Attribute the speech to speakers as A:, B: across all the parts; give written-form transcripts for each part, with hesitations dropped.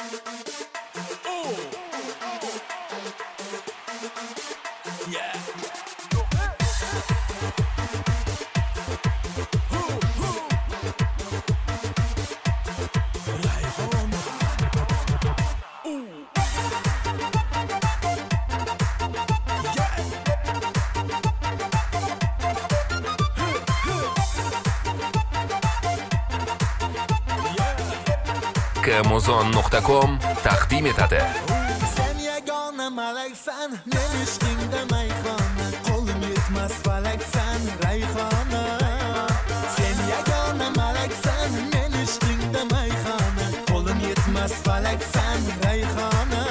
A: Amazon.com taqdim etadi.
B: Sen yagona malaksan, men ishqingda mayxona, qo'lim yetmas falaksan, rayhona. Sen yagona malaksan, men ishqingda mayxona, qo'lim yetmas falaksan, rayhona.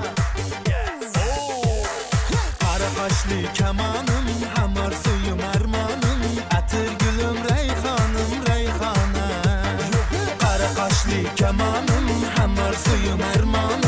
B: Qara qoshli kamonim, hamar suyum armonim, atir gulim rayhonim, rayhona. Qara qoshli kamonim, hamar suyum armonim.